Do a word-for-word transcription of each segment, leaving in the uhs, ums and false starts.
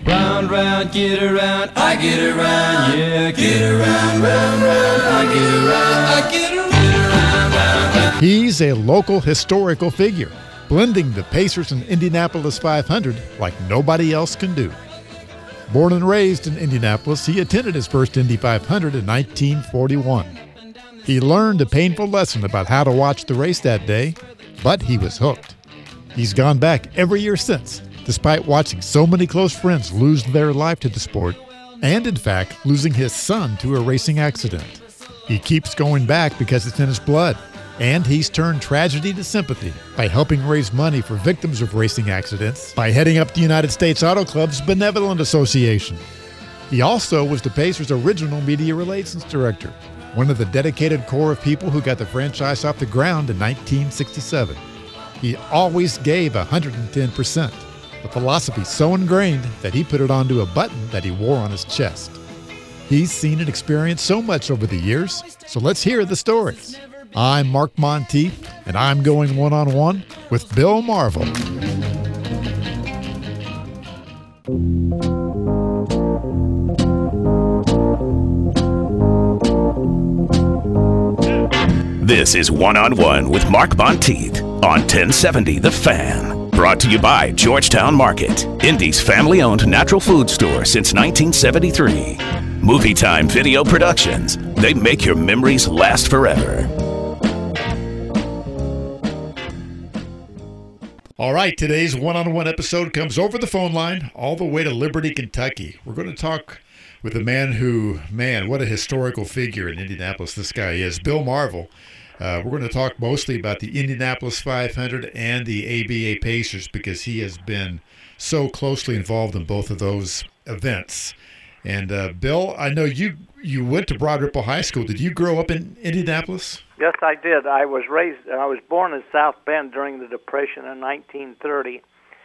Round, round, get around, I get around, yeah, get around, round, round, I get around, I get around, round, round, round. He's a local historical figure, blending the Pacers and Indianapolis five hundred like nobody else can do. Born and raised in Indianapolis, he attended his first Indy five hundred in nineteen forty-one. He learned a painful lesson about how to watch the race that day, but he was hooked. He's gone back every year since, despite watching so many close friends lose their life to the sport, and in fact, losing his son to a racing accident. He keeps going back because it's in his blood, and he's turned tragedy to sympathy by helping raise money for victims of racing accidents by heading up the United States Auto Club's Benevolent Association. He also was the Pacers' original media relations director, one of the dedicated core of people who got the franchise off the ground in nineteen sixty-seven. He always gave one hundred ten percent, a philosophy so ingrained that he put it onto a button that he wore on his chest. He's seen and experienced so much over the years, so let's hear the stories. I'm Mark Monteith, and I'm going one-on-one with Bill Marvel. This is One-on-One with Mark Monteith on ten seventy The Fan. Brought to you by Georgetown Market, Indy's family-owned natural food store since nineteen seventy-three. Movie Time Video Productions. They make your memories last forever. All right, today's one-on-one episode comes over the phone line all the way to Liberty, Kentucky. We're going to talk with a man who, man, what a historical figure in Indianapolis this guy is, Bill Marvel. Uh, we're going to talk mostly about the Indianapolis five hundred and the A B A Pacers because he has been so closely involved in both of those events. And uh, Bill, I know you you went to Broad Ripple High School. Did you grow up in Indianapolis? Yes, I did. I was raised. I was born in South Bend during the Depression in nineteen thirty,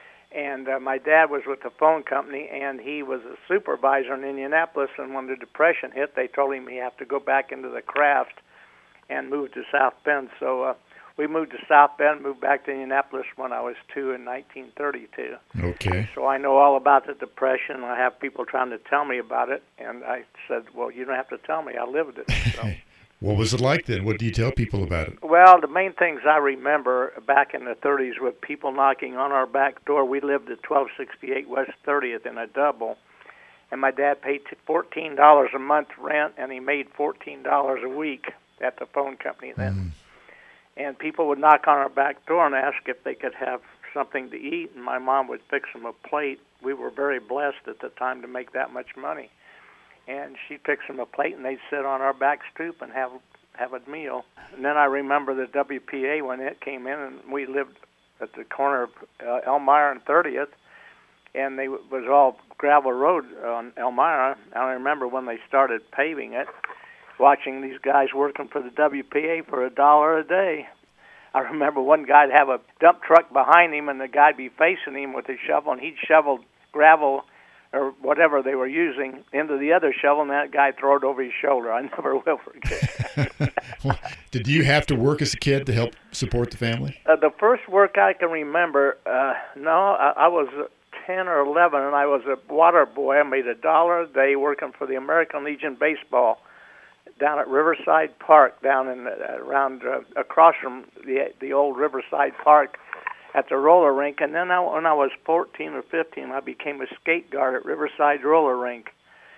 and uh, my dad was with the phone company, and he was a supervisor in Indianapolis. And when the Depression hit, they told him he had to go back into the craft and move to South Bend. So uh, we moved to South Bend, moved back to Indianapolis when I was two in nineteen thirty-two. Okay. So I know all about the Depression. I have people trying to tell me about it, and I said, well, you don't have to tell me. I lived it. So. What was it like then? What do you tell people about it? Well, the main things I remember back in the thirties with people knocking on our back door. We lived at twelve sixty-eight West thirtieth in a double, and my dad paid fourteen dollars a month rent, and he made fourteen dollars a week at the phone company then. Mm. And people would knock on our back door and ask if they could have something to eat, and my mom would fix them a plate. We were very blessed at the time to make that much money. And she'd fix them a plate, and they'd sit on our back stoop and have have a meal. And then I remember the W P A when it came in, and we lived at the corner of uh, Elmira and thirtieth, and they was all gravel road on Elmira. And I remember when they started paving it, watching these guys working for the W P A for a dollar a day. I remember one guy'd have a dump truck behind him, and the guy'd be facing him with his shovel, and he'd shovel gravel or whatever they were using into the other shovel, and that guy throw it over his shoulder. I never will forget that. Well, did you have to work as a kid to help support the family? Uh, the first work I can remember, uh, no, I, I was ten or eleven, and I was a water boy. I made a dollar a day working for the American Legion baseball down at Riverside Park, down in uh, around uh, across from the the old Riverside Park at the roller rink. And then I, when I was fourteen or fifteen, I became a skate guard at Riverside Roller Rink,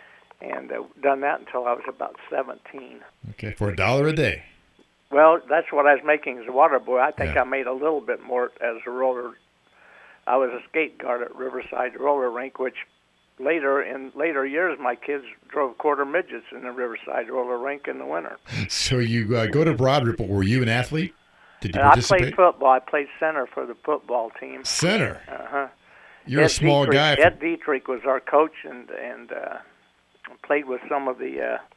and uh, done that until I was about seventeen. Okay, for a dollar a day. Well, that's what I was making as a water boy. I think Yeah. I made a little bit more as a roller. I was a skate guard at Riverside Roller Rink, which later in later years, my kids drove quarter midgets in the Riverside Roller Rink in the winter. So you uh, go to Broad Ripple. Were you an athlete? Did you And I participate? played football. I played center for the football team. Center. Uh-huh. You're a small Dietrich, guy. Ed Dietrich was our coach, and and uh, played with some of the uh,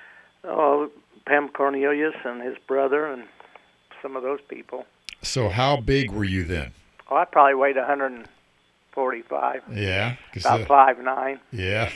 oh, Pam Cornelius and his brother and some of those people. So how big were you then? Oh, I probably weighed one forty-five. Yeah. 'cause, About uh, five nine. Yeah.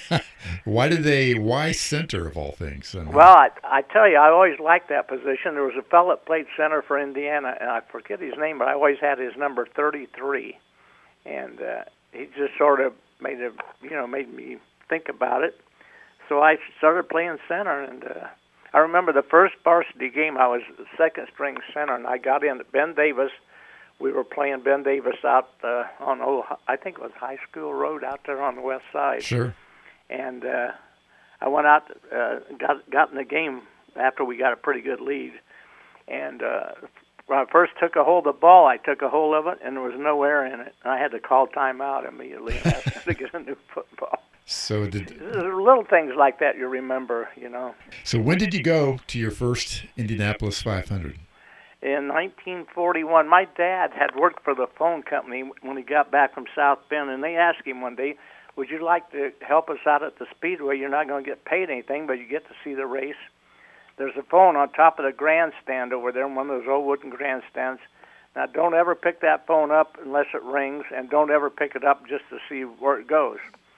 Why did they, why center of all things? And, Well, I, I tell you, I always liked that position. There was a fellow that played center for Indiana, and I forget his name, but I always had his number thirty-three. And uh, he just sort of made it, you know, made me think about it. So I started playing center, and uh, I remember the first varsity game. I was second string center, and I got in at Ben Davis. We were playing Ben Davis out uh, on old, I think it was High School Road out there on the west side. Sure. And uh, I went out, uh, got got in the game after we got a pretty good lead. And uh, when I first took a hold of the ball, I took a hold of it, and there was no air in it. And I had to call timeout immediately and ask them to get a new football. So did Little things like that you remember, you know. So when did you go to your first Indianapolis five hundred? In nineteen forty-one, my dad had worked for the phone company when he got back from South Bend, and they asked him one day, would you like to help us out at the Speedway? You're not going to get paid anything, but you get to see the race. There's a phone on top of the grandstand over there, one of those old wooden grandstands. Now, don't ever pick that phone up unless it rings, and don't ever pick it up just to see where it goes.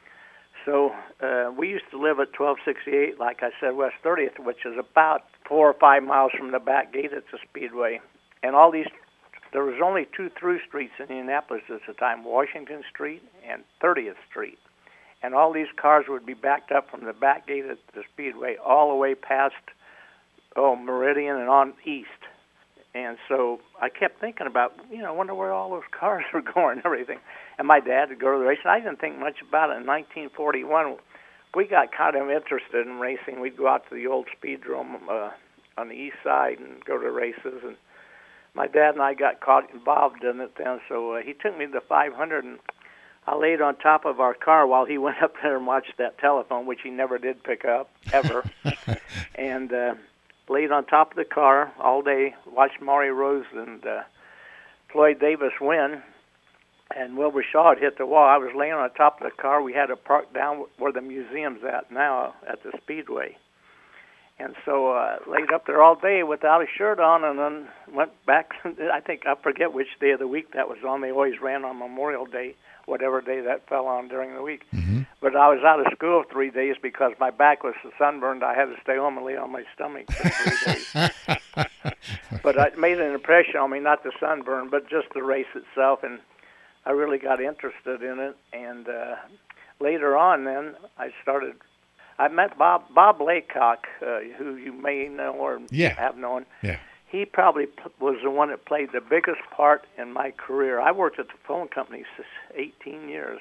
So uh, we used to live at twelve sixty-eight, like I said, West thirtieth, which is about four or five miles from the back gate at the Speedway. And all these, there was only two through streets in Indianapolis at the time, Washington Street and thirtieth Street. And all these cars would be backed up from the back gate at the Speedway all the way past, oh, Meridian and on east. And so I kept thinking about, you know, I wonder where all those cars were going and everything. And my dad would go to the race, and I didn't think much about it. In nineteen forty-one, we got kind of interested in racing. We'd go out to the old speedrome uh, on the east side and go to races. And my dad and I got caught involved in it then, so uh, he took me to the five hundred, and I laid on top of our car while he went up there and watched that telephone, which he never did pick up, ever. and uh, laid on top of the car all day, watched Maury Rose and uh, Floyd Davis win. And Wilbur Shaw had hit the wall. I was laying on top of the car. We had to park down where the museum's at now, at the Speedway. And so I uh, laid up there all day without a shirt on, and then went back. I think, I forget which day of the week that was on. They always ran on Memorial Day, whatever day that fell on during the week. Mm-hmm. But I was out of school three days because my back was sunburned. I had to stay home and lay on my stomach for three days. But it made an impression on me, not the sunburn, but just the race itself. And I really got interested in it, and uh, later on then I started, I met Bob Bob Laycock, uh, who you may know or yeah. have known. Yeah. He probably p- was the one that played the biggest part in my career. I worked at the phone company for eighteen years,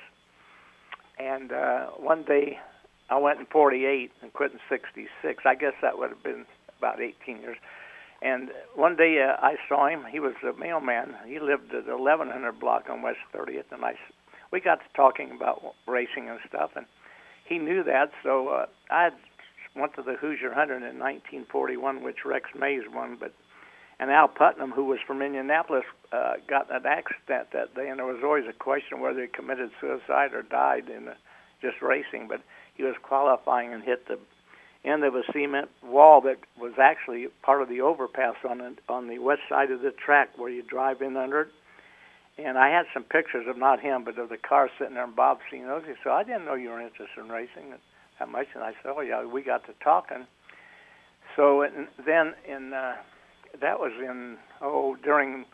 and uh, one day I went in forty-eight and quit in sixty-six. I guess that would have been about eighteen years. And one day uh, I saw him. He was a mailman. He lived at the eleven hundred block on West thirtieth, and I, we got to talking about racing and stuff, and he knew that. So uh, I had went to the Hoosier Hundred in nineteen forty-one, which Rex Mays won, but and Al Putnam, who was from Indianapolis, uh, got in an accident that day, and there was always a question whether he committed suicide or died in the, just racing. But he was qualifying and hit the end of a cement wall that was actually part of the overpass on the, on the west side of the track where you drive in under it. And I had some pictures of not him, but of the car sitting there, and Bob seen those. He said, I didn't know you were interested in racing that much. And I said, oh, yeah, we got to talking. So and then in uh, that was in, oh, during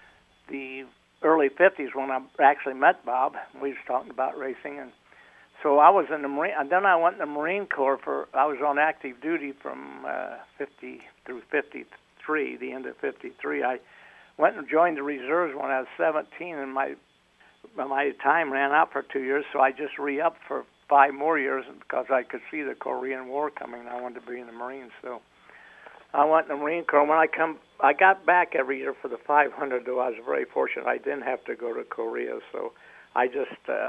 the early fifties when I actually met Bob. We was talking about racing, and so I was in the Marine, and then I went in the Marine Corps for, I was on active duty from uh, fifty through fifty-three, the end of fifty-three. I went and joined the reserves when I was seventeen, and my my time ran out for two years, so I just re-upped for five more years because I could see the Korean War coming, and I wanted to be in the Marines. So I went in the Marine Corps. When I come, I got back every year for the five hundred, though I was very fortunate. I didn't have to go to Korea, so I just uh,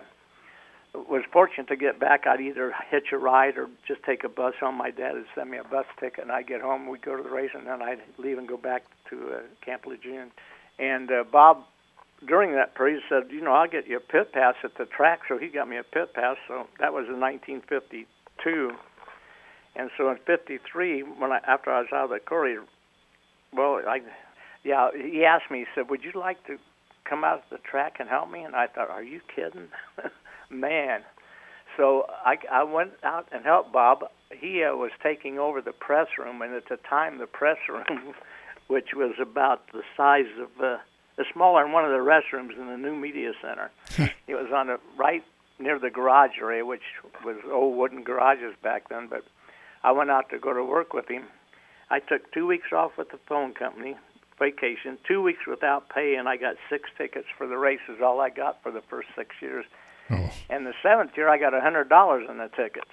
was fortunate to get back. I'd either hitch a ride or just take a bus home. My dad would send me a bus ticket, and I'd get home. We'd go to the race, and then I'd leave and go back to uh, Camp Lejeune. And uh, Bob, during that period, said, you know, I'll get you a pit pass at the track. So he got me a pit pass. So that was in nineteen fifty-two. And so in fifty-three, when I, after I was out of the Corps, well, I, yeah, he asked me, he said, would you like to come out to the track and help me? And I thought, are you kidding? Man. So I, I went out and helped Bob. He uh, was taking over the press room, and at the time the press room, which was about the size of, uh, the smaller than one of the restrooms in the new media center, it was on the right near the garage area, which was old wooden garages back then. But I went out to go to work with him. I took two weeks off with the phone company, vacation, two weeks without pay, and I got six tickets for the races, all I got for the first six years. Oh. And the seventh year, I got one hundred dollars in the tickets.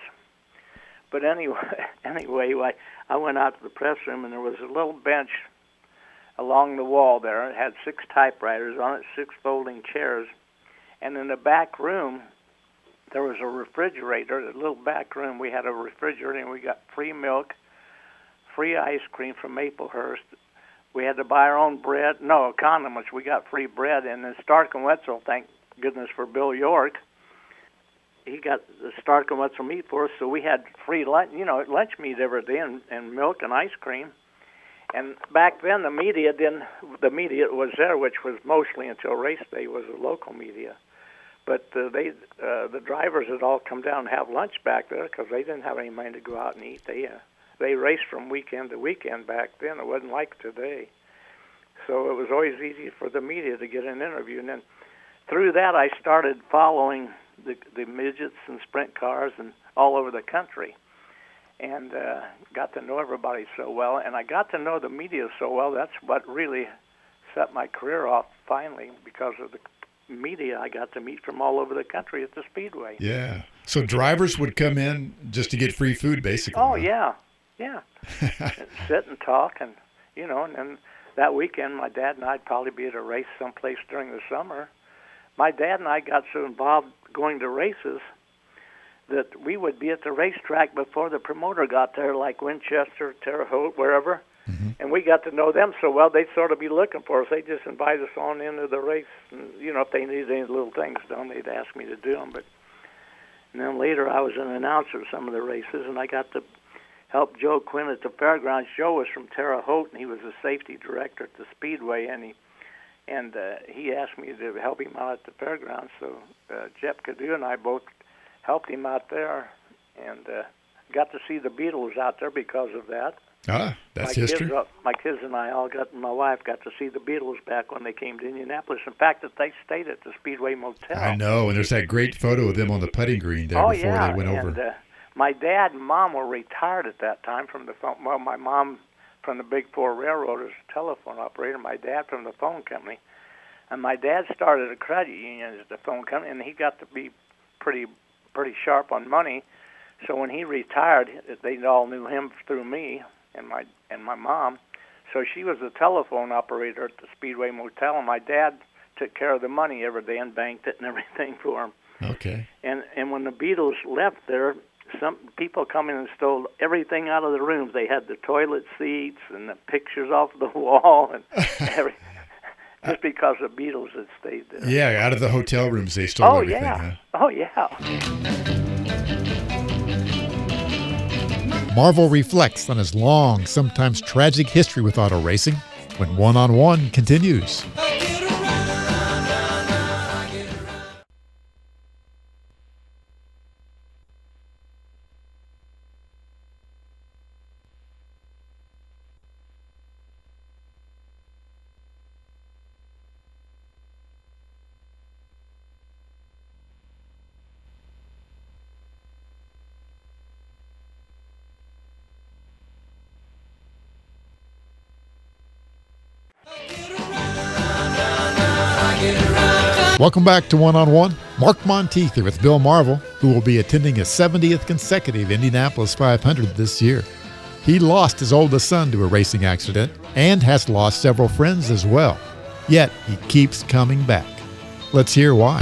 But anyway, anyway, I, I went out to the press room, and there was a little bench along the wall there. It had six typewriters on it, six folding chairs. And in the back room, there was a refrigerator, a little back room. We had a refrigerator, and we got free milk, free ice cream from Maplehurst. We had to buy our own bread. No, condiments. We got free bread. And then Stark and Wetzel, thank goodness for Bill York, he got the Stark and Wetzel meat for us, so we had free lunch, you know, lunch meat every day, and, and milk and ice cream. And back then, the media didn't. The media was there, which was mostly until race day was the local media. But uh, they, uh, the drivers had all come down and have lunch back there because they didn't have any money to go out and eat. They uh, they raced from weekend to weekend back then. It wasn't like today. So it was always easy for the media to get an interview. And then through that, I started following the, the midgets and sprint cars and all over the country, and uh, got to know everybody so well. And I got to know the media so well. That's what really set my career off finally, because of the media I got to meet from all over the country at the Speedway. Yeah. So drivers would come in just to get free food, basically. Oh, huh? yeah, yeah. Sit and talk, and, you know, and then that weekend my dad and I'd probably be at a race someplace during the summer. My dad and I got so involved going to races that we would be at the racetrack before the promoter got there, like Winchester, Terre Haute, wherever. Mm-hmm. And we got to know them so well, they'd sort of be looking for us. They'd just invite us on into the race. And, you know, if they needed any little things done, they'd ask me to do them. But and then later I was an announcer of some of the races, and I got to help Joe Quinn at the fairgrounds. Joe was from Terre Haute, and he was the safety director at the Speedway, and he and uh, he asked me to help him out at the fairgrounds. So uh, Jeff Cadieux and I both helped him out there, and uh, got to see the Beatles out there because of that. Ah, that's my history. Kids, my kids and I all got, my wife got to see the Beatles back when they came to Indianapolis. In fact, that they stayed at the Speedway Motel. I know, and there's that great photo of them on the putting green there oh, before yeah. they went and, over. Uh, my dad and mom were retired at that time from the phone. Well, my mom from the Big Four Railroad as a telephone operator, my dad from the phone company. And my dad started a credit union at the phone company, and he got to be pretty pretty sharp on money. So when he retired, they all knew him through me and my and my mom. So she was a telephone operator at the Speedway Motel, and my dad took care of the money every day and banked it and everything for him. Okay. And and when the Beatles left there, some people come in and stole everything out of the rooms. They had the toilet seats and the pictures off the wall and everything. Just because the Beatles had stayed there. Yeah, out of the hotel rooms they stole oh, everything. Yeah. Huh? Oh, yeah. Marvel reflects on his long, sometimes tragic history with auto racing when One on One continues. Welcome back to One on One. Mark Monteith here with Bill Marvel, who will be attending his seventieth consecutive Indianapolis five hundred this year. He lost his oldest son to a racing accident and has lost several friends as well. Yet he keeps coming back. Let's hear why.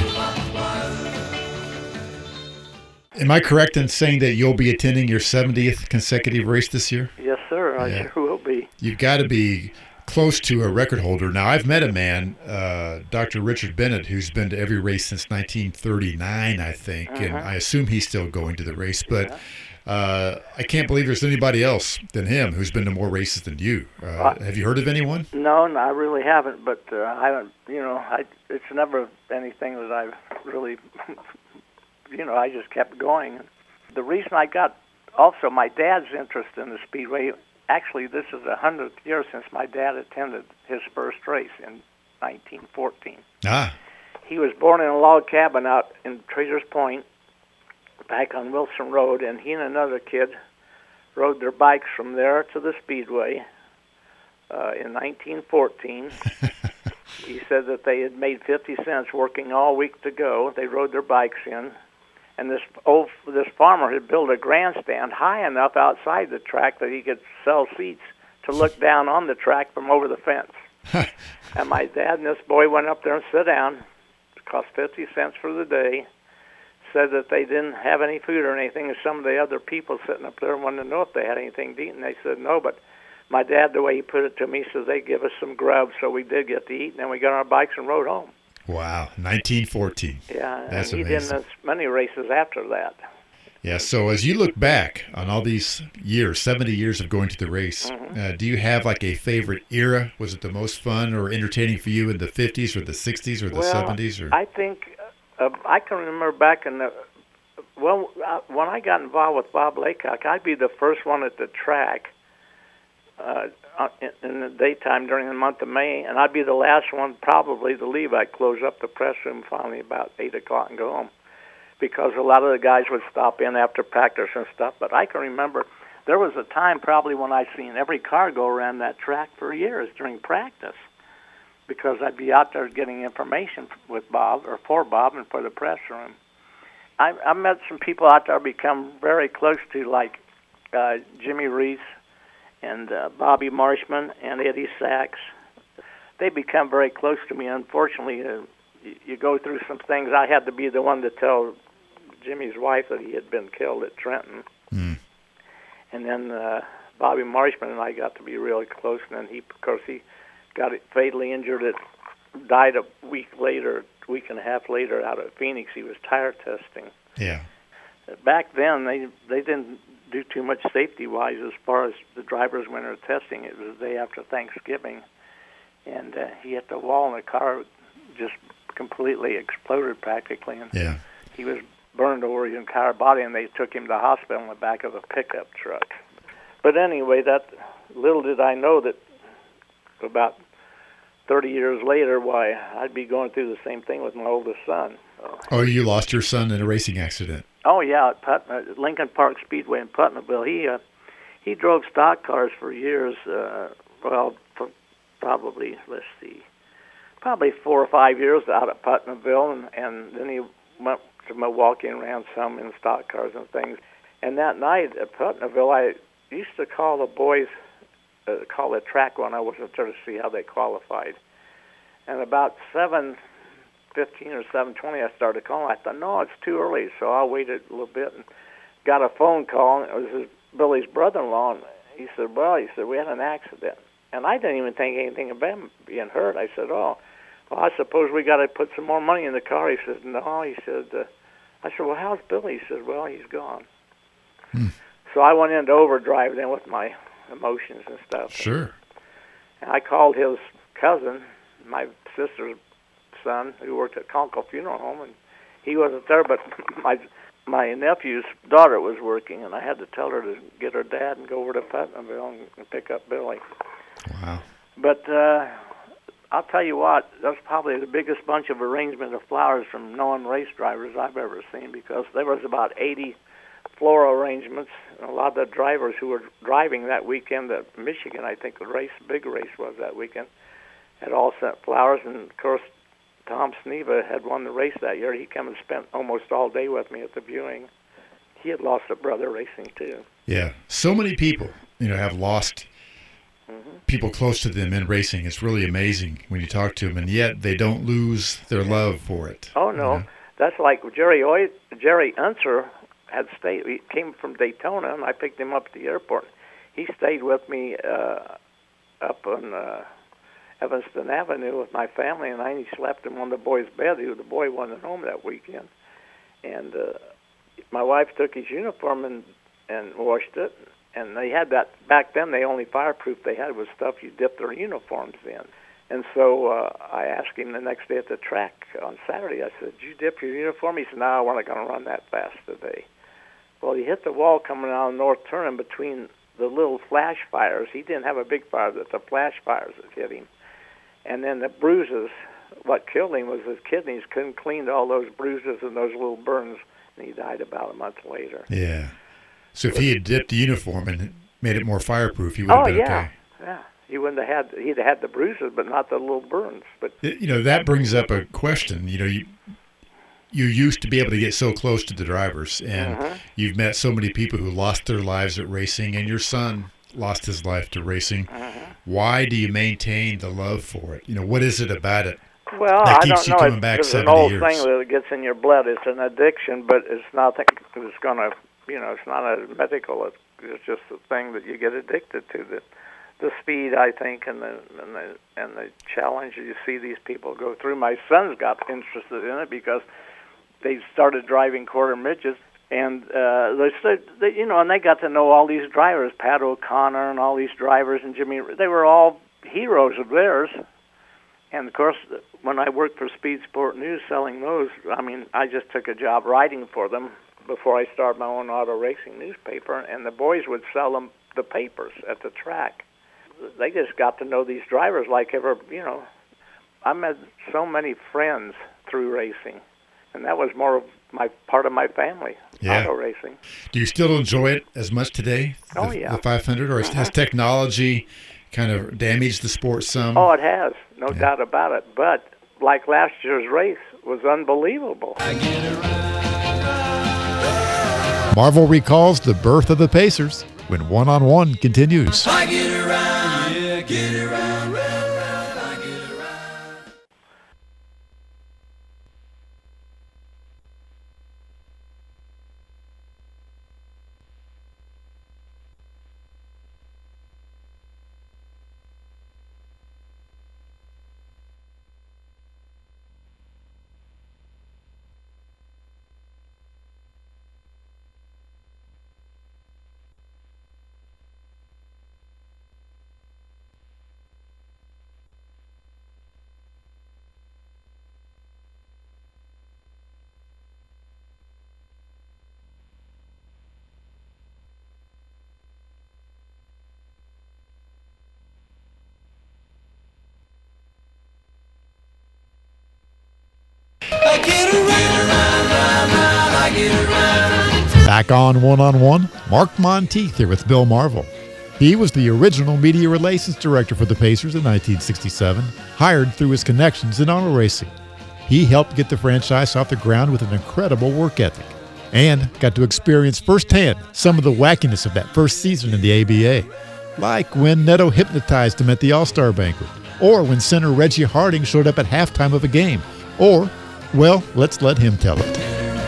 Am I correct in saying that you'll be attending your seventieth consecutive race this year? Yes, sir. I Yeah. sure will be. You've got to be close to a record holder. Now, I've met a man, uh, Doctor Richard Bennett, who's been to every race since nineteen thirty-nine, I think, Uh-huh. and I assume he's still going to the race. But uh, I can't believe there's anybody else than him who's been to more races than you. Uh, Uh, have you heard of anyone? No, no, I really haven't. But uh, I haven't. You know, I it's never anything that I've really. You know, I just kept going. The reason I got also my dad's interest in the Speedway. Actually, this is the hundredth year since my dad attended his first race in nineteen fourteen. Ah. he was born in a log cabin out in Traders Point, back on Wilson Road, and he and another kid rode their bikes from there to the Speedway uh, in nineteen fourteen. He said that they had made fifty cents working all week to go. They rode their bikes in, and this old this farmer had built a grandstand high enough outside the track that he could sell seats to look down on the track from over the fence. And my dad and this boy went up there and sat down. It cost fifty cents for the day. Said that they didn't have any food or anything, and some of the other people sitting up there wanted to know if they had anything to eat, and they said no, but my dad, the way he put it to me, says they give us some grub, so we did get to eat, and then we got on our bikes and rode home. Wow, nineteen fourteen. Yeah, that's and he amazing. did as many races after that. Yeah, so as you look back on all these years, seventy years of going to the race, mm-hmm. uh, do you have like a favorite era? Was it the most fun or entertaining for you in the fifties or the sixties or the well, seventies? Or? I think uh, I can remember back in the, well, uh, when I got involved with Bob Laycock, I'd be the first one at the track uh, in, in the daytime during the month of May, and I'd be the last one probably to leave. I'd close up the press room finally about eight o'clock and go home, because a lot of the guys would stop in after practice and stuff. But I can remember there was a time probably when I seen every car go around that track for years during practice, because I'd be out there getting information with Bob, or for Bob, and for the press room. I, I met some people out there become very close to, like uh, Jimmy Reese and uh, Bobby Marshman and Eddie Sachs. They become very close to me. Unfortunately, uh, you, you go through some things. I had to be the one to tell Jimmy's wife that he had been killed at Trenton. Mm. And then uh, Bobby Marshman and I got to be really close. And then he, of course, he got it fatally injured. It died a week later, a week and a half later, out of Phoenix. He was tire testing. Yeah. Back then, they they didn't do too much safety-wise as far as the drivers when they were testing. It was the day after Thanksgiving, and uh, he hit the wall, and the car just completely exploded practically. And yeah. He was burned over his entire body, and they took him to the hospital in the back of a pickup truck. But anyway, that little did I know that about thirty years later, why, I'd be going through the same thing with my oldest son. So, oh, you lost your son in a racing accident. Oh, yeah, at Put- uh, Lincoln Park Speedway in Putnamville. He uh, he drove stock cars for years, uh, well, for probably, let's see, probably four or five years out at Putnamville, and, and then he went to Milwaukee and ran some in stock cars and things. And that night at Putnamville, I used to call the boys, uh, call the track when I wasn't there to see how they qualified. And about seven fifteen or seven twenty, I started calling. I thought, no, it's too early, so I waited a little bit and got a phone call. And it was his, Billy's brother-in-law, and he said, well, he said, we had an accident. And I didn't even think anything of him being hurt. I said, oh, well, I suppose we got to put some more money in the car. He said, no. He said, uh, I said, well, how's Billy? He said, well, he's gone. Hmm. So I went into overdrive then with my emotions and stuff. Sure. And I called his cousin, my sister's son, who worked at Conkle Funeral Home, and he wasn't there, but my my nephew's daughter was working, and I had to tell her to get her dad and go over to Putnamville and, and pick up Billy. Wow. But uh, I'll tell you what, that's probably the biggest bunch of arrangement of flowers from known race drivers I've ever seen, because there was about eighty floral arrangements, and a lot of the drivers who were driving that weekend at Michigan, I think the race, big race was that weekend, had all sent flowers. And of course, Tom Sneva had won the race that year. He came and spent almost all day with me at the viewing. He had lost a brother racing too. Yeah, so many people, you know, have lost mm-hmm. people close to them in racing. It's really amazing when you talk to them, and yet they don't lose their love for it. Oh no, you know? That's like Jerry Oy- Jerry Unser had stayed. He came from Daytona, and I picked him up at the airport. He stayed with me uh, up on Uh, Evanston Avenue with my family, and I slept him on the boy's bed. The boy wasn't home that weekend. And uh, my wife took his uniform and, and washed it, and they had that, back then the only fireproof they had was stuff you dip their uniforms in. And so uh, I asked him the next day at the track on Saturday, I said, did you dip your uniform? He said, no, we're not going to run that fast today. Well, he hit the wall coming out of North Turn between the little flash fires. He didn't have a big fire, but the flash fires that hit him. And then the bruises what killed him was his kidneys couldn't clean all those bruises and those little burns, and he died about a month later. Yeah. So if he had dipped the uniform and made it more fireproof, he would have oh, been yeah. okay. Yeah. He wouldn't have had, he'd have had the bruises, but not the little burns. But You know, that brings up a question. You know, you you used to be able to get so close to the drivers, and uh-huh. you've met so many people who lost their lives at racing, and your son lost his life to racing. uh-huh. Why do you maintain the love for it? You know, what is it about it? Well, that I keeps don't you know. coming It's, back it's an seventy old years? thing that gets in your blood. It's an addiction, but it's nothing that's going to, you know, it's not a medical. It's, it's just a thing that you get addicted to. The, the speed, I think, and the and the and the challenge you see these people go through. My sons got interested in it because they started driving quarter midgets, and uh, they said, they, you know, and they got to know all these drivers, Pat O'Connor, and all these drivers, and Jimmy. They were all heroes of theirs. And, of course, when I worked for Speed Sport News selling those, I mean, I just took a job writing for them before I started my own auto racing newspaper, and the boys would sell them the papers at the track. They just got to know these drivers like ever, you know. I met so many friends through racing, and that was more of my part of my family, Yeah. auto racing. Do you still enjoy it as much today? Oh, the, yeah. The five hundred, or has technology kind of damaged the sport some? Oh, it has, no Yeah. doubt about it. But like last year's race was unbelievable. Marvel recalls the birth of the Pacers when one-on-one continues. I get around, yeah, get around, round, round, I get around. I get around, round, round, round, I get around. Back on one-on-one, Mark Monteith here with Bill Marvel. He was the original media relations director for the Pacers in nineteen sixty-seven, hired through his connections in auto racing. He helped get the franchise off the ground with an incredible work ethic and got to experience firsthand some of the wackiness of that first season in the A B A, like when Neto hypnotized him at the All-Star Banquet, or when center Reggie Harding showed up at halftime of a game, or, well, let's let him tell it.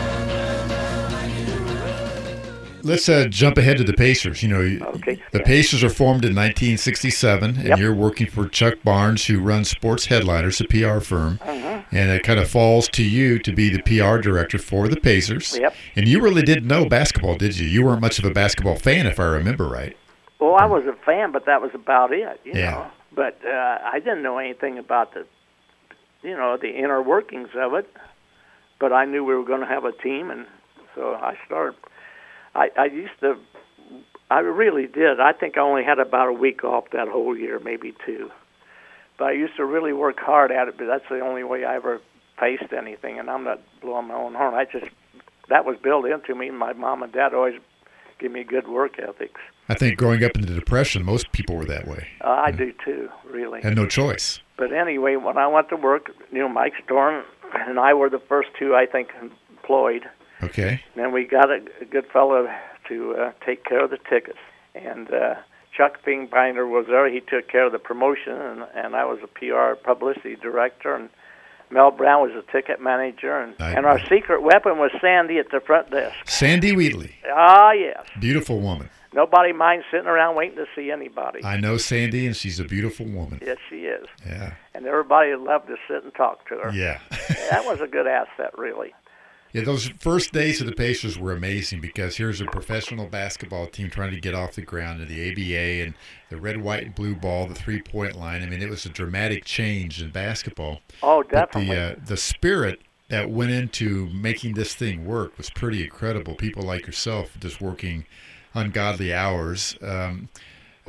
Let's uh, jump ahead to the Pacers. You know, Okay. the Pacers are formed in nineteen sixty-seven, and Yep. you're working for Chuck Barnes, who runs Sports Headliners, a P R firm. Uh-huh. And it kind of falls to you to be the P R director for the Pacers. Yep. And you really didn't know basketball, did you? You weren't much of a basketball fan, if I remember right. Well, I was a fan, but that was about it, you Yeah. know. But uh, I didn't know anything about the, you know, the inner workings of it. But I knew we were going to have a team, and so I started. I, I used to, I really did. I think I only had about a week off that whole year, maybe two. But I used to really work hard at it, but that's the only way I ever faced anything, and I'm not blowing my own horn. I just, that was built into me. My mom and dad always give me good work ethics. I think growing up in the Depression, most people were that way. Uh, I do too, really. Had no choice. But anyway, when I went to work, you know, Mike Storm and I were the first two, I think, employed. Okay. And then we got a, a good fellow to uh, take care of the tickets. And uh, Chuck Fingbinder was there. He took care of the promotion, and, and I was a P R publicity director. And Mel Brown was the ticket manager. And, I- and our secret weapon was Sandy at the front desk. Sandy Wheatley, Ah, yes. beautiful woman. Nobody minds sitting around waiting to see anybody. I know Sandy, and she's a beautiful woman. Yes, she is. Yeah. And everybody loved to sit and talk to her. Yeah. That was a good asset, really. Yeah, those first days of the Pacers were amazing because here's a professional basketball team trying to get off the ground in the A B A and the red, white, and blue ball, the three-point line. I mean, it was a dramatic change in basketball. Oh, But definitely. the, uh, the spirit that went into making this thing work was pretty incredible. People like yourself just working ungodly hours. Um,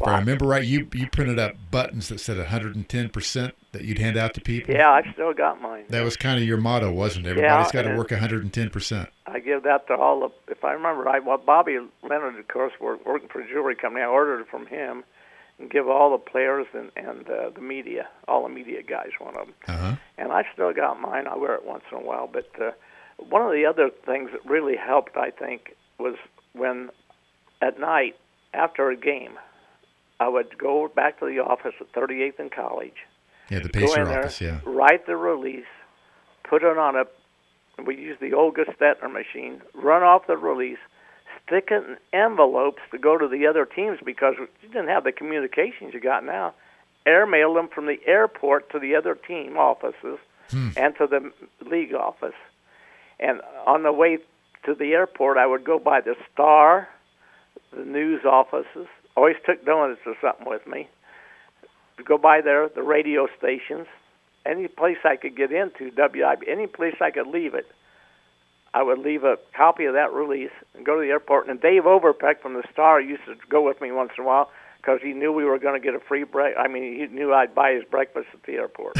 If I remember right, you you printed up buttons that said one hundred ten percent that you'd hand out to people. Yeah, I still got mine. That was kind of your motto, wasn't it? Everybody's Yeah, got to and- work one hundred ten percent. I give that to all the, if I remember right, well, Bobby Leonard, of course, worked, working for a jewelry company. I ordered it from him and give all the players and, and uh, the media, all the media guys, one of them. Uh-huh. And I still got mine. I wear it once in a while. But uh, one of the other things that really helped, I think, was when at night, after a game, I would go back to the office at thirty-eighth and College, Yeah, the go Pacer in there, office, yeah. write the release, put it on a, we use the old Gestetner machine, run off the release, stick it in envelopes to go to the other teams because you didn't have the communications you got now. Airmail them from the airport to the other team offices Hmm. and to the league office. And on the way to the airport, I would go by the Star, the news offices. Always took donuts or something with me. Go by there, the radio stations, any place I could get into, W I B, any place I could leave it. I would leave a copy of that release and go to the airport. And Dave Overpeck from the Star used to go with me once in a while because he knew we were going to get a free break. I mean, he knew I'd buy his breakfast at the airport.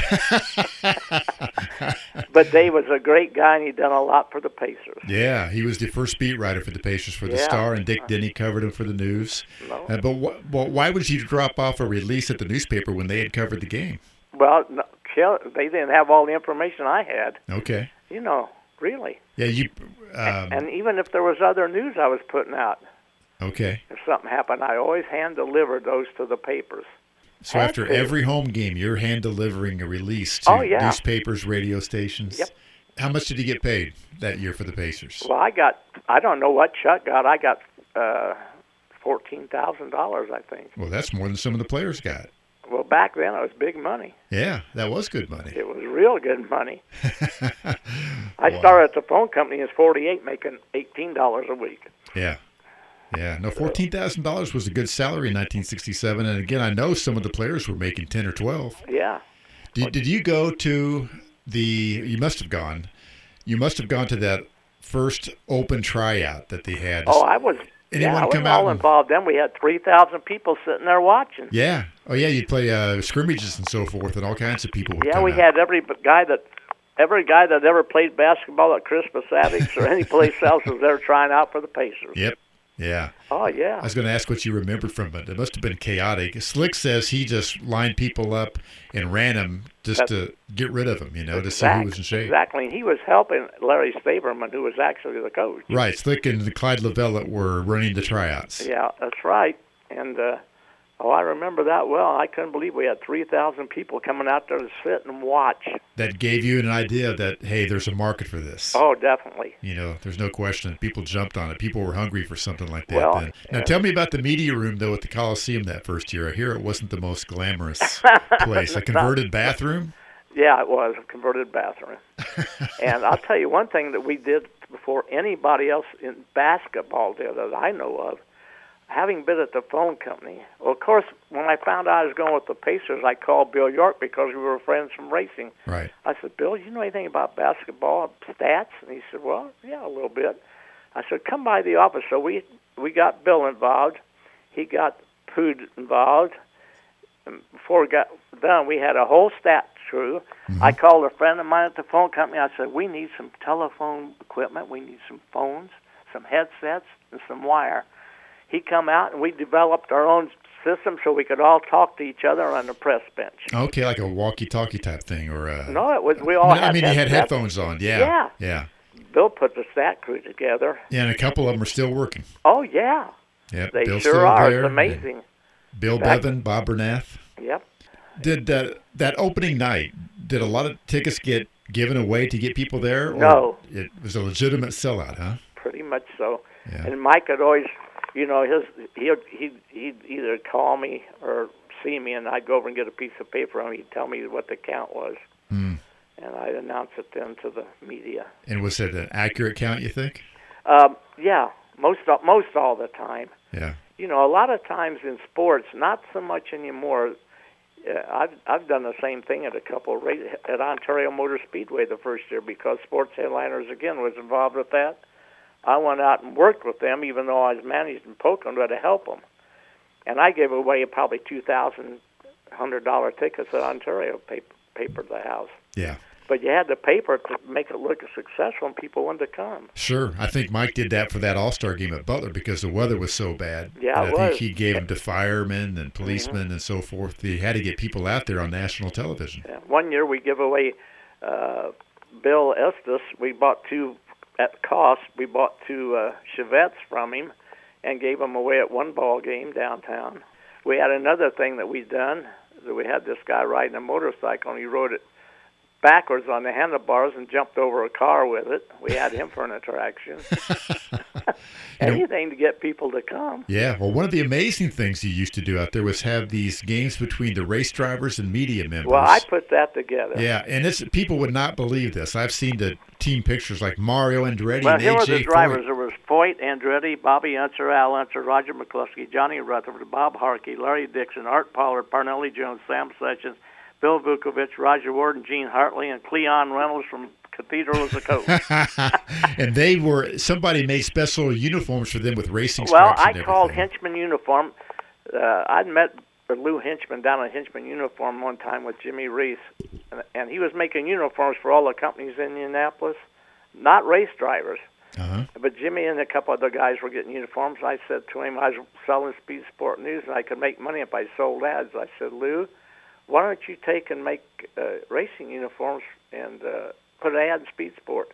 But Dave was a great guy, and he'd done a lot for the Pacers. Yeah, he was the first beat writer for the Pacers for the Yeah. Star, and Dick Denny covered him for the news. No. Uh, but wh- well, why would you drop off a release at the newspaper when they had covered the game? Well, no, Kel- they didn't have all the information I had. Okay. You know, really. Yeah, you. Um, And even if there was other news I was putting out, okay. if something happened, I always hand-delivered those to the papers. So Had after to. every home game, you're hand delivering a release to Oh, yeah. newspapers, radio stations. Yep. How much did you get paid that year for the Pacers? Well, I got, I don't know what Chuck got. I got uh, fourteen thousand dollars, I think. Well, that's more than some of the players got. Well, back then it was big money. Yeah, that was good money. It was real good money. I Wow. started at the phone company as forty-eight, making eighteen dollars a week. Yeah. Yeah. No, fourteen thousand dollars was a good salary in nineteen sixty-seven. And again, I know some of the players were making ten or twelve. Yeah. Did, did you go to the, you must have gone, you must have gone to that first open tryout that they had. Oh, I was. Anyone yeah, I was come out all and- involved. Then we had three thousand people sitting there watching. Yeah. Oh, yeah, you'd play uh, scrimmages and so forth, and all kinds of people would Yeah, come we out. had every b- guy that, every guy that ever played basketball at Crispus Attucks or any place else was there trying out for the Pacers. Yep. Yeah. Oh yeah. I was going to ask what you remembered from it. It must have been chaotic. Slick says he just lined people up and ran them just to get rid of them, you know, to see who was in shape. Exactly. And he was helping Larry Staberman, who was actually the coach. Right. Slick and Clyde Lavelle were running the tryouts. Yeah, that's right. And uh, oh, I remember that well. I couldn't believe we had three thousand people coming out there to sit and watch. That gave you an idea that, hey, there's a market for this. Oh, definitely. You know, there's no question. People jumped on it. People were hungry for something like that Well, then. Now, yeah. tell me about the media room, though, at the Coliseum that first year. I hear it wasn't the most glamorous place. A converted bathroom? Yeah, it was a converted bathroom. And I'll tell you one thing that we did before anybody else in basketball did that I know of. Having been at the phone company, well, of course, when I found out I was going with the Pacers, I called Bill York because we were friends from racing. Right. I said, Bill, you know anything about basketball stats? And he said, well, yeah, a little bit. I said, come by the office. So we we got Bill involved. He got Pood involved. And before we got done, we had a whole stat crew. Mm-hmm. I called a friend of mine at the phone company. I said, we need some telephone equipment. We need some phones, some headsets, and some wire. He come out, and we developed our own system so we could all talk to each other on the press bench. Okay, like a walkie-talkie type thing, or a... No, it was we all. I had mean, you had headsets. headphones on. Yeah. Yeah. Yeah. Bill put the stat crew together. Yeah, and a couple of them are still working. Oh yeah, Yep. they Bill's sure still are. there. It's amazing. Bill Back- Bevan, Bob Bernath. Yep. Did that that opening night? Did a lot of tickets get given away to get people there? Or No. It was a legitimate sellout, huh? Pretty much so. Yeah. And Mike would always, you know, his he'd he'd, he'd either call me or see me, and I'd go over and get a piece of paper, and he'd tell me what the count was, Hmm. and I'd announce it then to the media. And was it an accurate count, you think? Um, yeah, most most all the time. Yeah. You know, a lot of times in sports, not so much anymore. Uh, I've I've done the same thing at a couple of races at Ontario Motor Speedway the first year because Sports Headliners again was involved with that. I went out and worked with them, even though I was managed in Pocono to help them. And I gave away probably two thousand one hundred dollars tickets at Ontario paper, papered the house. Yeah. But you had the paper to make it look successful, and people wanted to come. Sure. I think Mike did that for that All-Star game at Butler because the weather was so bad. Yeah, and it I think was. he gave them to firemen and policemen Mm-hmm. and so forth. He had to get people out there on national television. Yeah. One year we give away uh, Bill Estes. We bought two at cost. We bought two uh, Chevettes from him and gave them away at one ball game downtown. We had another thing that we done. That we had this guy riding a motorcycle, and he rode it backwards on the handlebars and jumped over a car with it. We had him for an attraction. Anything to get people to come. Yeah, well, one of the amazing things you used to do out there was have these games between the race drivers and media members. Well, I put that together. Yeah, and it's people would not believe this. I've seen the team pictures like Mario Andretti Well, and here A were J the drivers. Foyt. There was Foyt, Andretti, Bobby Unser, Al Unser, Roger McCluskey, Johnny Rutherford, Bob Harkey, Larry Dixon, Art Pollard, Parnelli Jones, Sam Sessions, Bill Vukovich, Roger Ward, Gene Hartley, and Cleon Reynolds from Cathedral as a coach. And they were, somebody made special uniforms for them with racing Well, stripes I and called everything. Hinchman Uniform. Uh, I'd met Lou Hinchman down at Hinchman Uniform one time with Jimmy Reese, and, and he was making uniforms for all the companies in Indianapolis, not race drivers. Uh-huh. But Jimmy and a couple other guys were getting uniforms. I said to him, I was selling Speed Sport News, and I could make money if I sold ads. I said, Lou, why don't you take and make uh, racing uniforms and uh, put an ad in Speed Sport?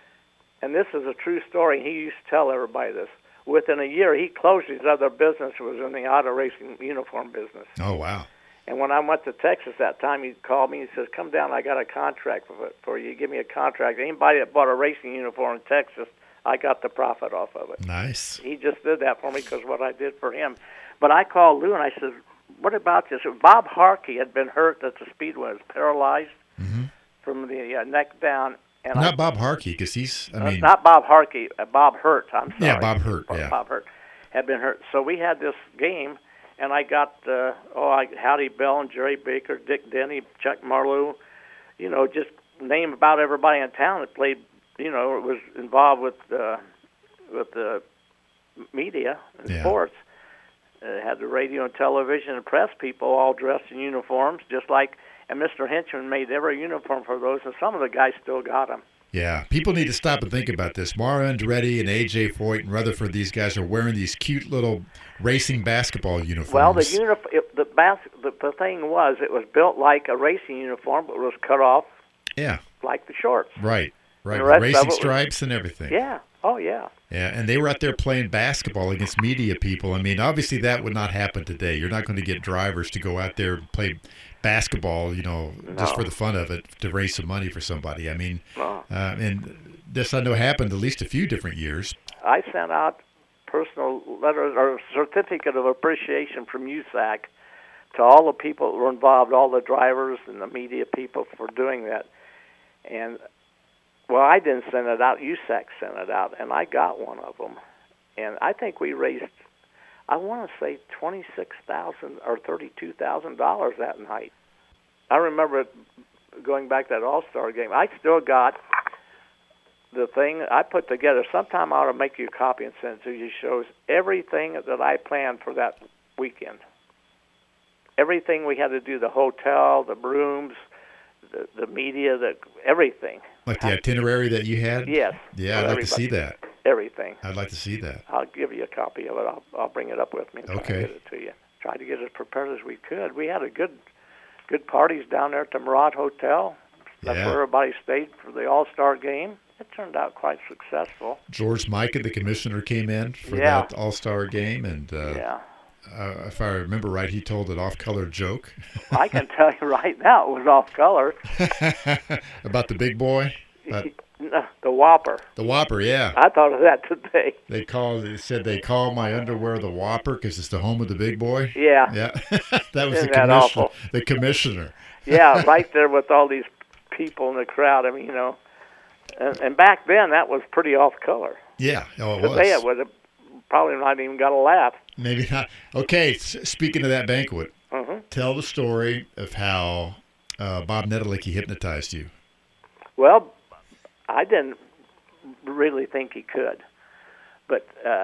And this is a true story. He used to tell everybody this. Within a year, he closed his other business, was in the auto racing uniform business. Oh, wow. And when I went to Texas that time, he called me and says, come down, I got a contract for, for you. Give me a contract. Anybody that bought a racing uniform in Texas, I got the profit off of it. Nice. He just did that for me because what I did for him. But I called Lou and I said, what about this? Bob Harkey had been hurt at the Speedway, was paralyzed Mm-hmm. from the uh, neck down. And Not I, Bob Harkey, because he's, I uh, mean. not Bob Harkey, uh, Bob Hurt, I'm sorry. Yeah, Bob Hurt, yeah. Bob Hurt had been hurt. So we had this game, and I got, uh, oh, I, Howdy Bell and Jerry Baker, Dick Denny, Chuck Marlowe, you know, just name about everybody in town that played, you know, was involved with uh, with the media and Yeah. sports. Uh, had the radio and television and press people all dressed in uniforms, just like, and Mister Hinchman made every uniform for those, and some of the guys still got them. Yeah, people need to stop and think about this. Mario Andretti and A J Foyt and Rutherford, these guys are wearing these cute little racing basketball uniforms. Well, the unif- it, the, bas- the the thing was, it was built like a racing uniform, but it was cut off Yeah, like the shorts. right, right. The rest of it Racing was- stripes and everything. Yeah. Oh, yeah. Yeah, and they were out there playing basketball against media people. I mean, obviously that would not happen today. You're not going to get drivers to go out there and play basketball, you know, just No. for the fun of it, to raise some money for somebody. I mean, No. uh, and this I know happened at least a few different years. I sent out personal letters or certificate of appreciation from U S A C to all the people that were involved, all the drivers and the media people for doing that. And, well, I didn't send it out. U S A C sent it out, and I got one of them. And I think we raised, I want to say twenty-six thousand dollars or thirty-two thousand dollars that night. I remember it going back to that All-Star game. I still got the thing I put together. Sometime I ought to make you a copy and send it to you. It shows everything that I planned for that weekend. Everything we had to do, the hotel, the rooms, the, the media, the everything. Like the itinerary that you had? Yes. Yeah, for I'd like to see everybody. that. Everything. I'd like to see that. I'll give you a copy of it. I'll, I'll bring it up with me and try Okay. to get it to you. Try to get as prepared as we could. We had a good good parties down there at the Murat Hotel. That's Yeah. where everybody stayed for the All-Star game. It turned out quite successful. George Micah, the commissioner, came in for Yeah. that All-Star game, and uh, Yeah. uh, if I remember right, he told an off-color joke I can tell you right now it was off color. about the big boy, about No, the Whopper. the Whopper. Yeah, I thought of that today. they called. They said they call my underwear the Whopper because it's the home of the big boy. Yeah. Yeah, that was Isn't the that commissioner. awful? The commissioner. Yeah, right there with all these people in the crowd. I mean, you know. And, and back then, that was pretty off color. Yeah, oh, it Today, was. it would have probably not even got a laugh. Maybe not. Okay, s- speaking of that banquet, hmm tell the story of how uh, Bob Nedelicki hypnotized you. Well, I didn't really think he could. But, uh,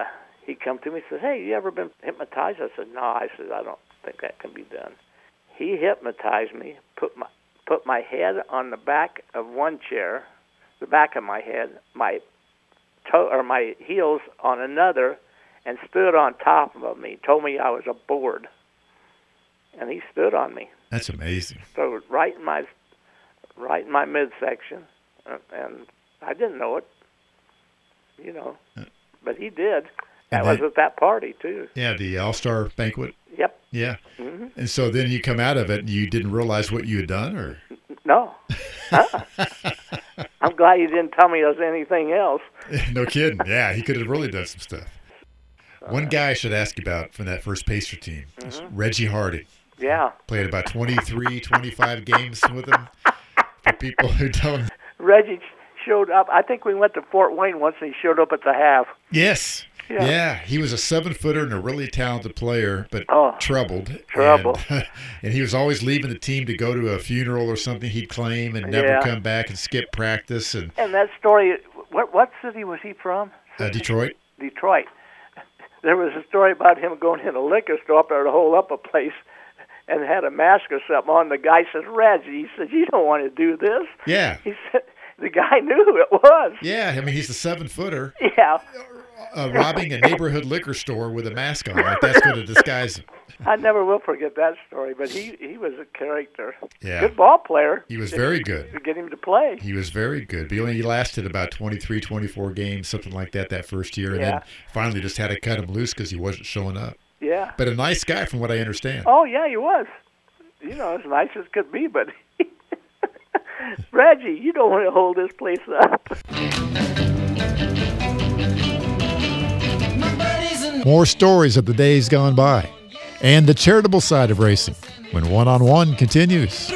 he come to me and said, "Hey, you ever been hypnotized?" I said, "No." I said, "I don't think that can be done." He hypnotized me, put my put my head on the back of one chair, the back of my head, my toe or my heels on another, and stood on top of me. Told me I was a board, and he stood on me. That's amazing. So right in my right in my midsection, and I didn't know it, you know, but he did. That was at that party too. Yeah, the All-Star banquet. Yep. Yeah. Mm-hmm. And so then you come out of it and you didn't realize what you had done, or? No. Uh-uh. I'm glad you didn't tell me there was anything else. No kidding. Yeah, he could have really done some stuff. One guy I should ask you about from that first Pacer team is Mm-hmm. Reggie Harding. Yeah. Played about twenty-three, twenty-five games with him. For people who don't. Reggie showed up. I think we went to Fort Wayne once, and he showed up at the half. Yes. Yeah. Yeah, he was a seven-footer and a really talented player, but Oh, troubled. trouble. And, and he was always leaving the team to go to a funeral or something he'd claim and never Yeah. come back and skip practice. And And that story, what what city was he from? uh, Detroit. Detroit. There was a story about him going in a liquor store up there to hold up a place and had a mask or something on. The guy says, "Reggie," he says, "you don't want to do this." Yeah. He said, the guy knew who it was. Yeah, I mean, he's a seven-footer Yeah. uh, robbing a neighborhood liquor store with a mask on. Like, that's going to disguise him. I never will forget that story, but he, he was a character. Yeah. Good ball player. He was very good. To get him to play. He was very good. But he only lasted about twenty-three, twenty-four games, something like that, that first year. And Yeah. then finally just had to cut him loose because he wasn't showing up. Yeah. But a nice guy from what I understand. Oh, yeah, he was. You know, as nice as could be, but Reggie, you don't want to hold this place up. More stories of the days gone by and the charitable side of racing when One on One continues.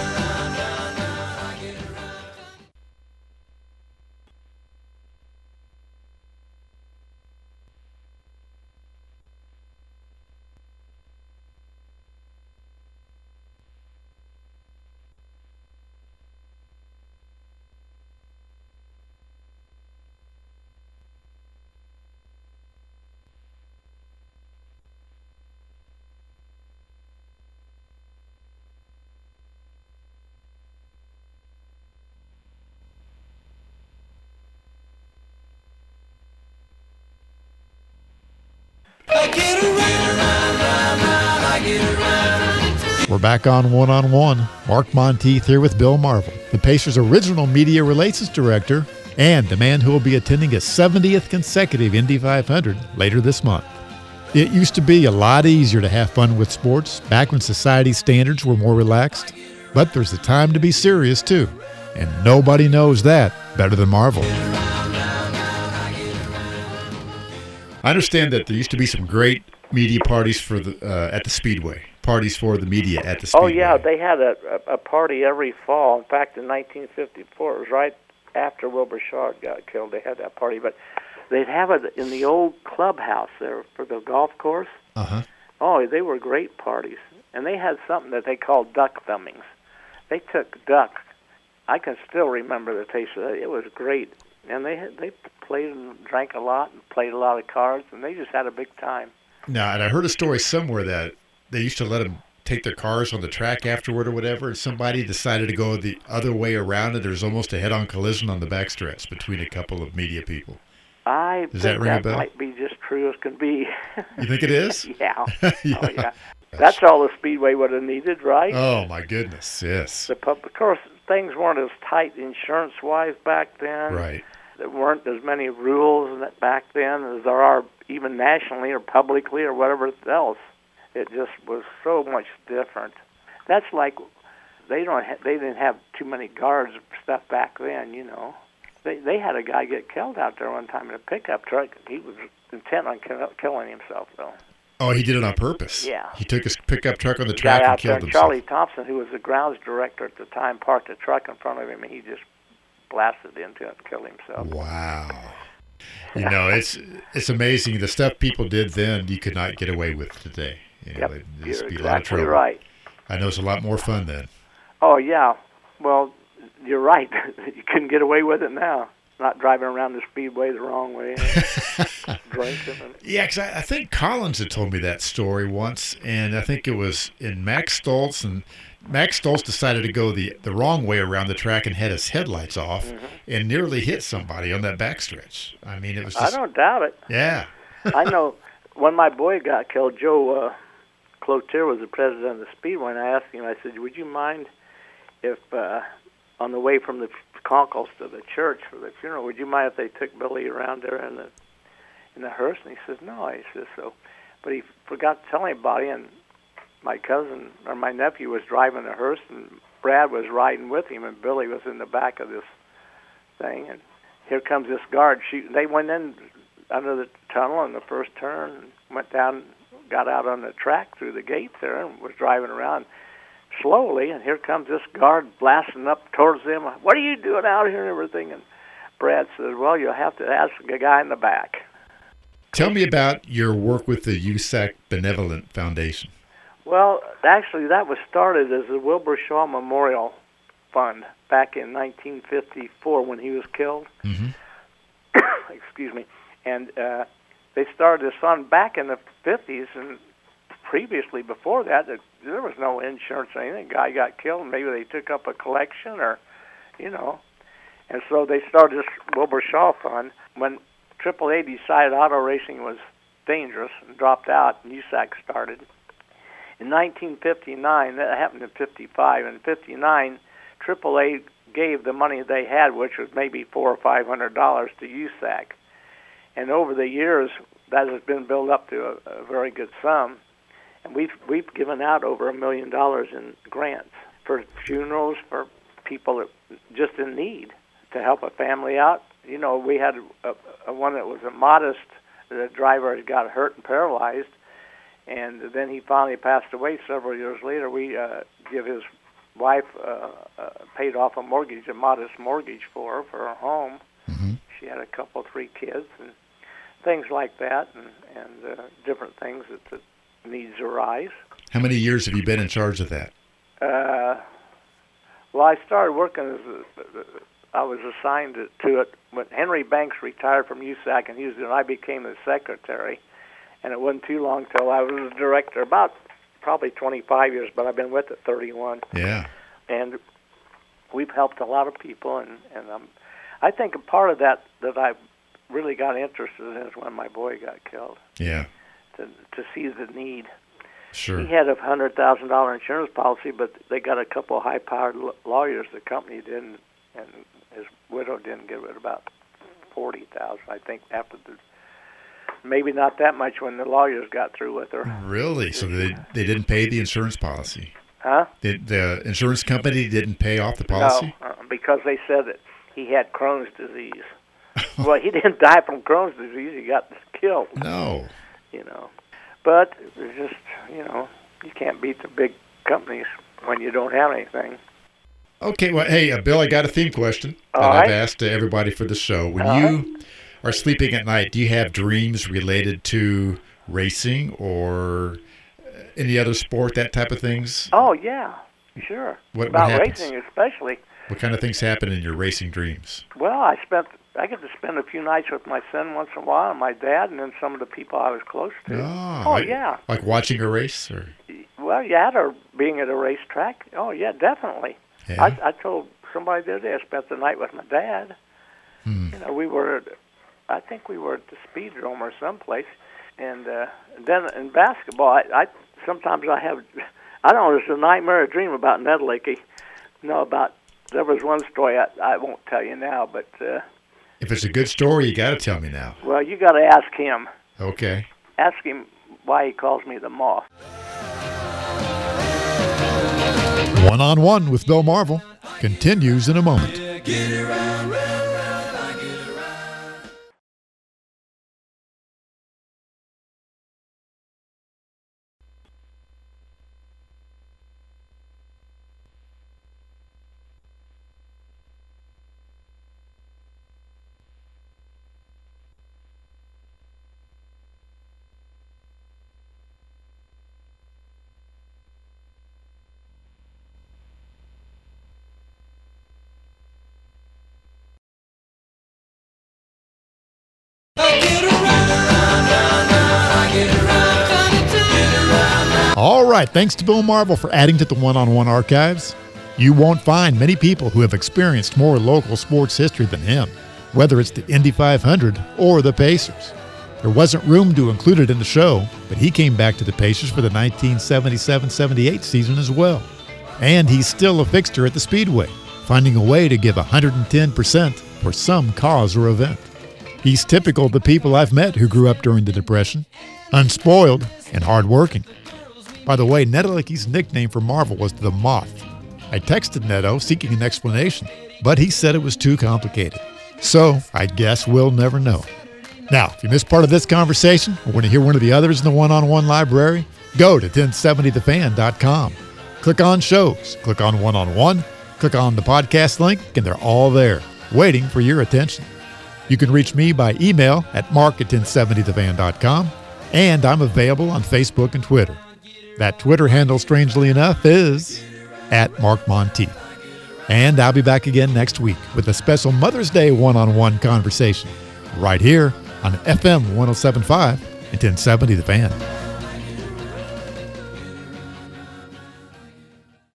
We're back on One on One. Mark Monteith here with Bill Marvel, the Pacers' original media relations director and the man who will be attending his seventieth consecutive Indy five hundred later this month. It used to be a lot easier to have fun with sports back when society standards were more relaxed, but there's a time to be serious too, and nobody knows that better than Marvel. I understand that there used to be some great media parties for the uh, at the Speedway. Parties for the media at the Speedway. Oh, yeah, they had a, a, a party every fall. In fact, in nineteen fifty-four, it was right after Wilbur Shaw got killed, they had that party. But they'd have it in the old clubhouse there for the golf course. Uh-huh. Oh, they were great parties. And they had something that they called duck thumbings. They took duck. I can still remember the taste of it. It was great. And they had, they played and drank a lot and played a lot of cards, and they just had a big time. Now, and I heard a story somewhere that they used to let them take their cars on the track afterward or whatever, and somebody decided to go the other way around, and there's almost a head-on collision on the backstretch between a couple of media people. I Does think that ring a that bell? might be just true as can be. You think it is? Yeah. Yeah. Oh, yeah. That's all the Speedway would have needed, right? Oh, my goodness, yes. The pub, of course, things weren't as tight insurance-wise back then. Right. There weren't as many rules back then as there are even nationally or publicly or whatever else. It just was so much different. That's like they don't ha- they didn't have too many guards and stuff back then, you know. They they had a guy get killed out there one time in a pickup truck. He was intent on kill- killing himself, though. Oh, he did it on purpose. Yeah. He took his pickup truck on the The track guy and out there, killed himself. Charlie Thompson, who was the grounds director at the time, parked a truck in front of him, and he just blasted into it and killed himself. Wow. You know, it's it's amazing. The stuff people did then, you could not get away with today. You know, Yep, it'd you're just be a lot of exactly trouble. right. I know it's a lot more fun then. Oh, yeah. Well, you're right. You couldn't get away with it now. not driving around the speedway the wrong way, drinking. And, Yeah, 'cause I, I think Collins had told me that story once, and I think it was in Max Stoltz, and Max Stoltz decided to go the, the wrong way around the track and had his headlights off mm-hmm. and nearly hit somebody on that backstretch. I mean, it was just... I don't doubt it. Yeah. I know when my boy got killed, Joe uh, Cloutier was the president of the Speedway, and I asked him, I said, would you mind if uh, on the way from the Concourse to the church for the funeral, would you mind if they took Billy around there in the in the hearse? And he says, no. He says, so. But he forgot to tell anybody, and my cousin, or my nephew, was driving the hearse, and Brad was riding with him, and Billy was in the back of this thing, and here comes this guard shooting. They went in under the tunnel in the first turn, and went down, got out on the track through the gate there, and was driving around slowly, and here comes this guard blasting up towards them. What are you doing out here and everything? And Brad says, well, you'll have to ask the guy in the back. Tell me about your work with the U S A C Benevolent Foundation. Well, actually, that was started as the Wilbur Shaw Memorial Fund back in nineteen fifty-four when he was killed. Mm-hmm. Excuse me. And uh, they started this fund back in the fifties, and previously before that, there was no insurance or anything. The guy got killed, and maybe they took up a collection or, you know. And so they started this Wilbur Shaw Fund. When triple A decided auto racing was dangerous and dropped out, and U S A C started. In nineteen fifty-nine, that happened in fifty-five. In fifty-nine, triple A gave the money they had, which was maybe four or five hundred dollars, to U S A C. And over the years, that has been built up to a, a very good sum. And we've we've given out over a million dollars in grants for funerals for people that just in need, to help a family out. You know, we had a, a one that was a modest. The driver had got hurt and paralyzed, and then he finally passed away several years later. We uh, give his wife uh, uh, paid off a mortgage, a modest mortgage for her for her home. Mm-hmm. She had a couple, three kids, and things like that, and, and uh, different things that, that needs arise. How many years have you been in charge of that? Uh, well, I started working as a, I was assigned to, to it when Henry Banks retired from U S A C in Houston. I became the secretary, and it wasn't too long till I was the director. About probably twenty-five years, but I've been with it thirty-one. Yeah. And we've helped a lot of people, and and um, I think a part of that that I really got interested in is when my boy got killed. Yeah. To to see the need. Sure. He had a hundred thousand dollar insurance policy, but they got a couple of high-powered l- lawyers. The company didn't, and his widow didn't give it about forty thousand. I think after the maybe not that much when the lawyers got through with her. Really? So they they didn't pay the insurance policy? Huh? Did the insurance company didn't pay off the policy? No, uh, because they said that he had Crohn's disease. Well, he didn't die from Crohn's disease. He got killed. No. You know, but it's just, you know, you can't beat the big companies when you don't have anything. Okay, well, hey, uh, Bill, I got a theme question that All I've right. asked uh, everybody for the show. When All you are sleeping at night, do you have dreams related to racing or uh, any other sport, that type of things? Oh, yeah, sure. What- what About happens? racing especially. What kind of things happen in your racing dreams? Well, I spent, I get to spend a few nights with my son once in a while, and my dad, and then some of the people I was close to. Oh, oh like, yeah. Like watching a race? Or Well, yeah, or being at a racetrack. Oh, yeah, definitely. yeah? I, I told somebody the other day I spent the night with my dad. Hmm. You know, we were, at, I think we were at the Speedrome or someplace, and uh, then in basketball, I, I sometimes I have, I don't know, it's a nightmare, a dream about Ned Leckie. No, about there was one story I, I won't tell you now, but uh, If it's a good story, you got to tell me now. well, you got to ask him. Okay. Ask him why he calls me the moth. One on One with Bill Marvel continues in a moment. Get around, round, round, I get around. All right, thanks to Bill Marvel for adding to the one-on-one archives. You won't find many people who have experienced more local sports history than him, whether it's the Indy five hundred or the Pacers. There wasn't room to include it in the show, but he came back to the Pacers for the nineteen seventy-seven seventy-eight season as well. And he's still a fixture at the Speedway, finding a way to give one hundred ten percent for some cause or event. He's typical of the people I've met who grew up during the Depression, unspoiled and hardworking. By the way, Nedelicki's nickname for Marvel was the Moth. I texted Neto seeking an explanation, but he said it was too complicated. So I guess we'll never know. Now, if you missed part of this conversation or want to hear one of the others in the one-on-one library, go to ten seventy the fan dot com. Click on shows, click on one-on-one, click on the podcast link, and they're all there, waiting for your attention. You can reach me by email at mark at ten seventy the fan dot com, and I'm available on Facebook and Twitter. That Twitter handle, strangely enough, is at Mark Monteith. And I'll be back again next week with a special Mother's Day one-on-one conversation right here on F M one oh seven point five and ten seventy The Fan.